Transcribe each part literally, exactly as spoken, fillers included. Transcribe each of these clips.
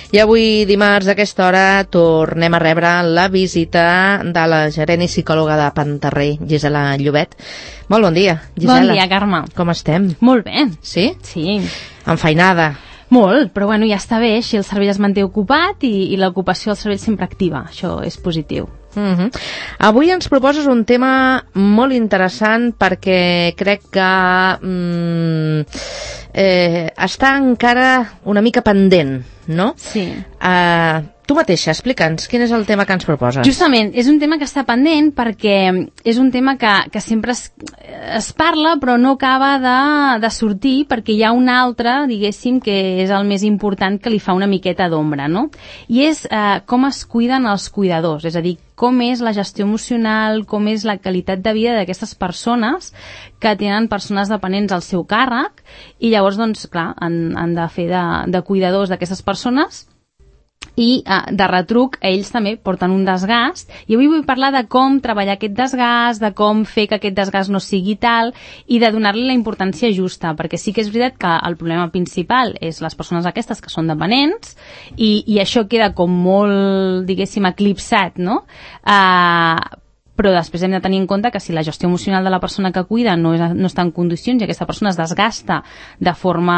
I avui, dimarts, a aquesta hora, tornem a rebre la visita de la gerent i psicòloga de Pantarrey, Gisela Llobet. Molt bon dia, Gisela. Bon dia, Carme. Com estem? Molt bé. Sí? Sí. Enfeinada. Molt, però bueno, ja està bé, així el cervell es manté ocupat i, i l'ocupació del cervell sempre activa, això és positiu. Uh-huh. Avui ens proposes un tema molt interessant perquè crec que mm, eh, està encara una mica pendent, no? Sí. Uh, tu mateixa, explica'ns, quin és el tema que ens proposes? Justament, és un tema que està pendent perquè és un tema que, que sempre es, es parla però no acaba de, de sortir perquè hi ha un altre, diguéssim, que és el més important, que li fa una miqueta d'ombra, no? I és eh, com es cuiden els cuidadors, és a dir, com és la gestió emocional, com és la qualitat de vida d'aquestes persones que tenen persones dependents al seu càrrec i llavors, doncs, clar, han, han de fer de, de cuidadors d'aquestes persones i eh, de retruc ells també porten un desgast i avui vull parlar de com treballar aquest desgast, de com fer que aquest desgast no sigui tal i de donar-li la importància justa, perquè sí que és veritat que el problema principal és les persones aquestes que són dependents i, i això queda com molt, diguéssim, eclipsat, no? Eh, però després hem de tenir en compte que si la gestió emocional de la persona que cuida no, és, no està en condicions i aquesta persona es desgasta de forma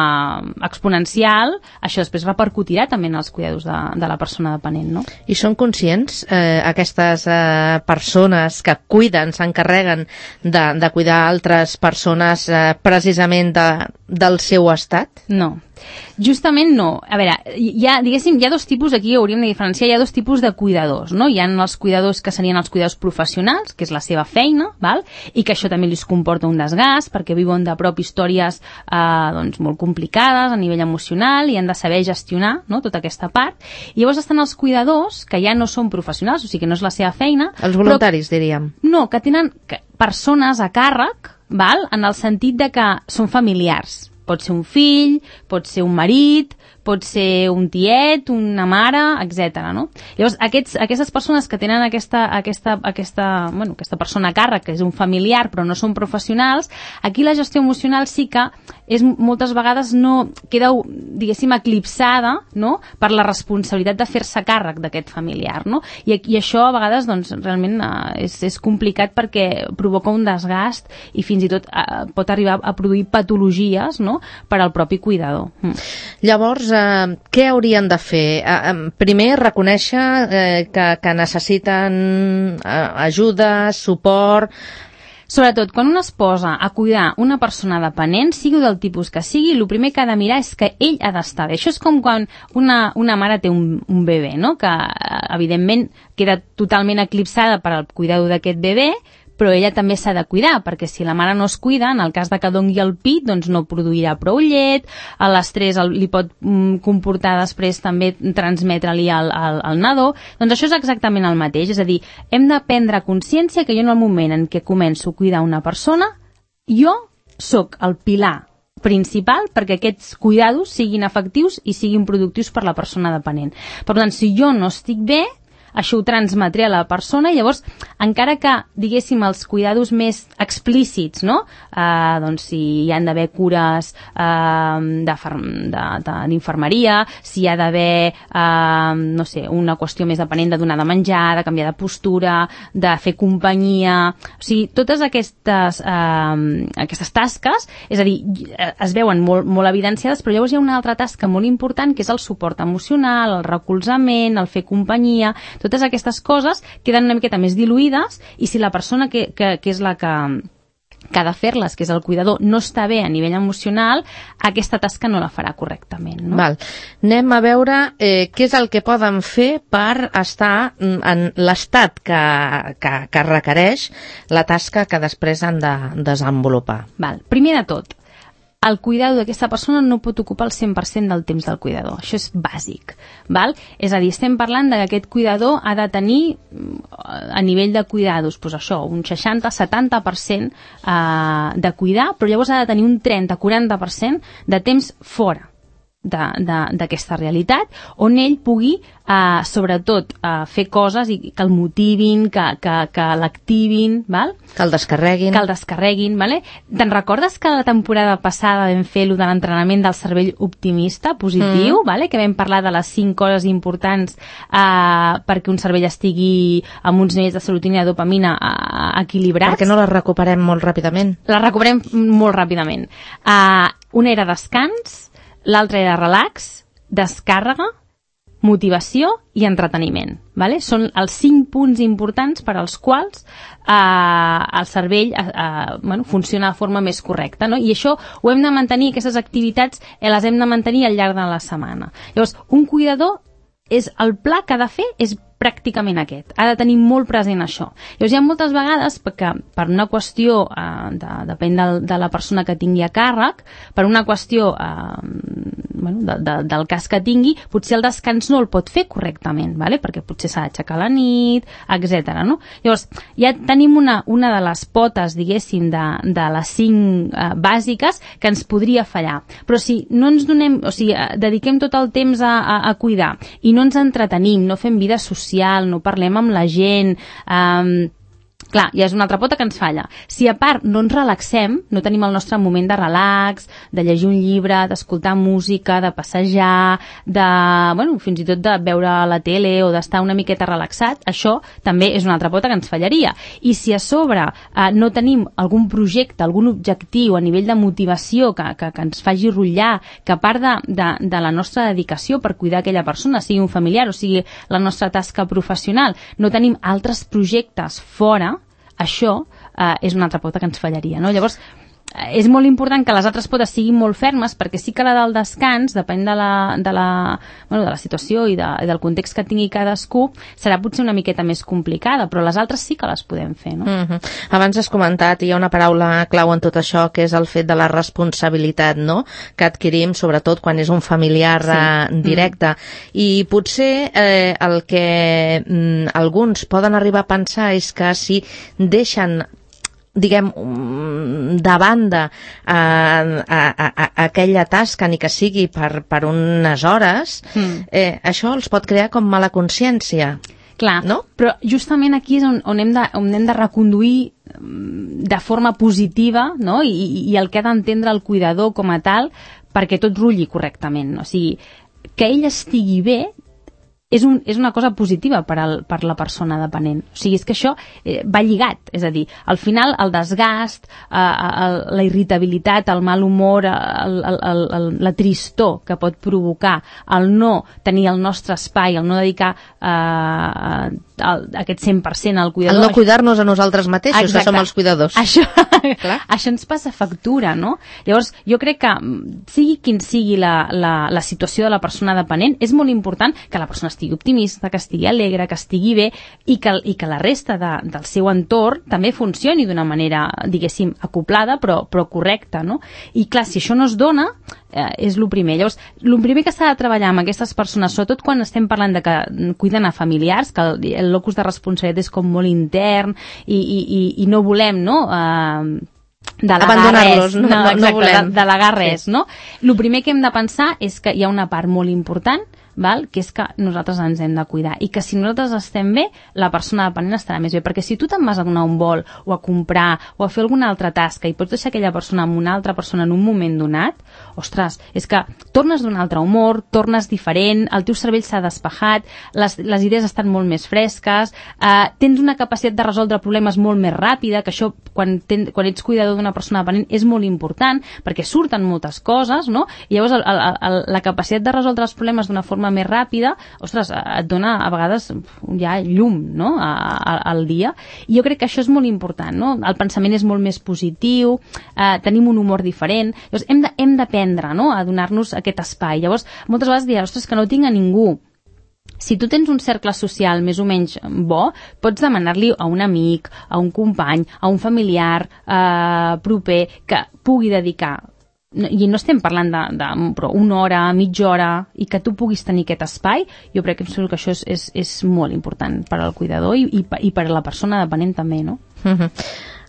exponencial, això després repercutirà també en els cuidadors de, de la persona dependent, no? I són conscients, eh, aquestes eh, persones que cuiden, s'encarreguen de, de cuidar altres persones eh, precisament de, del seu estat? No. Justament no. A veure, hi ha, diguéssim, hi ha dos tipus, aquí hauríem de diferenciar, hi ha dos tipus de cuidadors, no? Hi ha els cuidadors que serien els cuidadors professionals, que és la seva feina, val? I que això també li comporta un desgast, perquè viuen de prop històries eh, doncs, molt complicades a nivell emocional i han de saber gestionar, no?, tota aquesta part. I llavors estan els cuidadors, que ja no són professionals, o sigui que no és la seva feina. Els voluntaris, però, diríem. No, que tenen persones a càrrec, val? En el sentit de que són familiars. Pot ser un fill, pot ser un marit, pot ser un tiet, una mare, etcètera, no? Llavors, aquests, aquestes persones que tenen aquesta, aquesta, aquesta, bueno, aquesta persona a càrrec, que és un familiar però no són professionals, aquí la gestió emocional sí que és, moltes vegades no queda, diguéssim, eclipsada, no?, per la responsabilitat de fer-se càrrec d'aquest familiar, no? I, i això a vegades, doncs, realment eh, és, és complicat perquè provoca un desgast i fins i tot eh, pot arribar a produir patologies, no?, per al propi cuidador. Mm. Llavors, eh, què haurien de fer? Eh, primer, reconèixer eh, que, que necessiten eh, ajuda, suport. Sobretot, quan un es posa a cuidar una persona dependent, sigui del tipus que sigui, el primer que ha de mirar és que ell ha d'estar bé. Això és com quan una, una mare té un, un bebè, no?, que evidentment queda totalment eclipsada per al cuidador d'aquest bebè, però ella també s'ha de cuidar, perquè si la mare no es cuida, en el cas de que dongui el pit, doncs no produirà prou llet, l'estrès li pot mm, comportar després també transmetre-li al, al, al nadó, doncs això és exactament el mateix, és a dir, hem de prendre consciència que jo en el moment en què començo a cuidar una persona, jo sóc el pilar principal perquè aquests cuidados siguin efectius i siguin productius per la persona dependent. Per tant, si jo no estic bé, això ho transmetré a la persona i llavors, encara que, diguéssim, els cuidados més explícits, no?, eh, doncs si hi han d'haver cures eh, d'infermeria, si hi ha d'haver, eh, no sé, una qüestió més depenent de donar de menjar, de canviar de postura, de fer companyia, o sigui, totes aquestes, eh, aquestes tasques, és a dir, es veuen molt, molt evidenciades, però llavors hi ha una altra tasca molt important, que és el suport emocional, el recolzament, el fer companyia. Totes aquestes coses queden una miqueta més diluïdes i si la persona que, que, que és la que, que ha de fer-les, que és el cuidador, no està bé a nivell emocional, aquesta tasca no la farà correctament, no? Val. Anem a veure eh, què és el que poden fer per estar en l'estat que, que, que requereix la tasca que després han de desenvolupar. Val. Primer de tot, el cuidador d'aquesta persona no pot ocupar el cent per cent del temps del cuidador. Això és bàsic, val? És a dir, estem parlant de que aquest cuidador ha de tenir, a nivell de cuidados, doncs això, un seixanta a setanta per cent eh, de cuidar, però llavors ha de tenir un trenta a quaranta per cent de temps fora. d'aquesta realitat, on ell pugui, eh, sobretot, eh, fer coses i que el motivin, que, que, que l'activin, val? Que el descarreguin. Que el descarreguin, vale? Te'n recordes que la temporada passada vam fer lo de l'entrenament del cervell optimista, positiu, mm. vale? Que vam parlar de les cinc coses importants eh, perquè un cervell estigui amb uns nivells de serotonina i dopamina eh, equilibrats? Perquè no les recuperem molt ràpidament. Les recuperem molt ràpidament. Eh, una era descans, l'altre era relax, descàrrega, motivació i entreteniment. Vale? Són els cinc punts importants per als quals eh, el cervell eh, eh, bueno, funciona de forma més correcta. No? I això ho hem de mantenir, aquestes activitats eh, les hem de mantenir al llarg de la setmana. Llavors, un cuidador, és el pla que ha de fer és pràcticament aquest. Ha de tenir molt present això. Llavors, hi ha moltes vegades que per una qüestió, eh, de, depèn de, de la persona que tingui a càrrec, per una qüestió eh, bueno, de, de, del cas que tingui, potser el descans no el pot fer correctament, vale? Perquè potser s'ha d'aixecar a la nit, etcètera. No? Llavors, ja tenim una, una de les potes, diguéssim, de, de les cinc eh, bàsiques que ens podria fallar. Però si no ens donem, o sigui, dediquem tot el temps a, a, a cuidar i no ens entretenim, no fem vida social, no parlem amb la gent, eh, clar, ja és una altra pota que ens falla. Si a part no ens relaxem, no tenim el nostre moment de relax, de llegir un llibre, d'escoltar música, de passejar, de, bueno, fins i tot de veure la tele o d'estar una miqueta relaxat, això també és una altra pota que ens fallaria. I si a sobre eh, no tenim algun projecte, algun objectiu a nivell de motivació que, que, que ens faci rotllar, que a part de, de, de la nostra dedicació per cuidar aquella persona, sigui un familiar o sigui la nostra tasca professional, no tenim altres projectes fora, això eh, és una altra pota que ens fallaria, no? Llavors, eh, és molt important que les altres potes siguin molt fermes, perquè sí que la del descans, depèn de la, de la, bueno, de la situació i de, del context que tingui cadascú, serà potser una miqueta més complicada, però les altres sí que les podem fer, no? Mm-hmm. Abans has comentat, hi ha una paraula clau en tot això, que és el fet de la responsabilitat, no?, que adquirim, sobretot quan és un familiar sí. eh, directe. Mm. I potser eh, el que mm, alguns poden arribar a pensar és que si deixen diguem, de banda eh, a, a, a aquella tasca, ni que sigui per, per unes hores, mm. eh, això els pot crear com mala consciència. Clar, no? Però justament aquí és on, on, hem, de, on hem de reconduir de forma positiva, no? I, i el que ha d'entendre el cuidador com a tal perquè tot rulli correctament. No? O sigui, que ell estigui bé és, un, és una cosa positiva per, al, per la persona dependent. O sigui, és que això eh, va lligat. És a dir, al final el desgast, eh, el, la irritabilitat, el mal humor, el, el, el, el, la tristor que pot provocar el no tenir el nostre espai, el no dedicar eh, el, aquest cent per cent al cuidador. El no cuidar-nos a nosaltres mateixos, exacte, que som els cuidadors. Això, això ens passa factura, no? Llavors, jo crec que sigui quin sigui la, la, la situació de la persona dependent, és molt important que la persona estigui optimista, que estigui alegre, que estigui bé i que, i que la resta de, del seu entorn també funcioni d'una manera, diguéssim, acoplada però, però correcta, no? I clar, si això no es dona, eh, és el primer. Llavors, el primer que s'ha de treballar amb aquestes persones, sobretot quan estem parlant de que cuiden a familiars, que el, el locus de responsabilitat és com molt intern i, i, i, i no volem, no?, eh, delegar res, no, no, exacte, no volem. De, delegar res, sí. No? El primer que hem de pensar és que hi ha una part molt important, val? Que és que nosaltres ens hem de cuidar i que si nosaltres estem bé, la persona dependent estarà més bé, perquè si tu te'n vas a donar un vol o a comprar o a fer alguna altra tasca i pots deixar aquella persona amb una altra persona en un moment donat, ostres, és que tornes d'un altre humor, tornes diferent, el teu cervell s'ha despejat, les, les idees estan molt més fresques, eh, tens una capacitat de resoldre problemes molt més ràpida, que això quan, ten, quan ets cuidador d'una persona dependent és molt important, perquè surten moltes coses, no? I llavors el, el, el, la capacitat de resoldre els problemes d'una forma més ràpida, ostres, et dona a vegades ja llum, no?, a, a, al dia. I jo crec que això és molt important, no? El pensament és molt més positiu, eh, tenim un humor diferent, llavors hem de, hem d'aprendre, no?, a donar-nos aquest espai. Llavors, moltes vegades diràs, ostres, que no tinc a ningú. Si tu tens un cercle social més o menys bo, pots demanar-li a un amic, a un company, a un familiar eh, proper que pugui dedicar, i no estem parlant de, de però una hora, mitja hora, i que tu puguis tenir aquest espai, jo crec que això és, és, és molt important per al cuidador i, i, i per a la persona dependent també, no? Mm-hmm.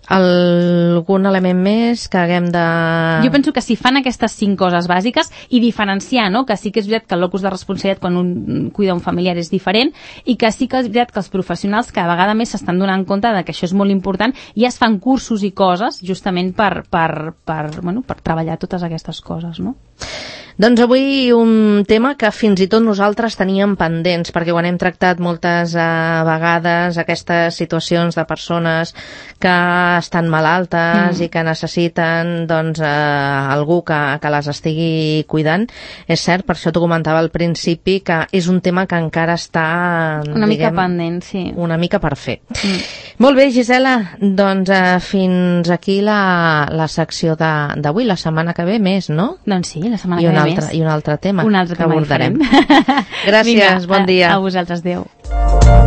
Algun element més que haguem de... Jo penso que si fan aquestes cinc coses bàsiques i diferenciar, no? Que sí que és veritat que el locus de responsabilitat quan un cuida un familiar és diferent i que sí que és veritat que els professionals cada vegada més s'estan donant compte de que això és molt important i es fan cursos i coses justament per, per, per, bueno, per treballar totes aquestes coses, no? Doncs avui un tema que fins i tot nosaltres teníem pendents, perquè ho hem tractat moltes eh, vegades, aquestes situacions de persones que estan malaltes mm. i que necessiten doncs, eh, algú que, que les estigui cuidant. És cert, per això t'ho comentava al principi, que és un tema que encara està... Una diguem, mica pendent, sí. Una mica per fer. Mm. Molt bé, Gisela, doncs eh, fins aquí la, la secció d'avui. La setmana que ve més, no? Doncs sí, la setmana I que ve altre, més. I un altre tema un altre que tema abordarem. Gràcies, Vinga, bon dia. A, a vosaltres, adéu.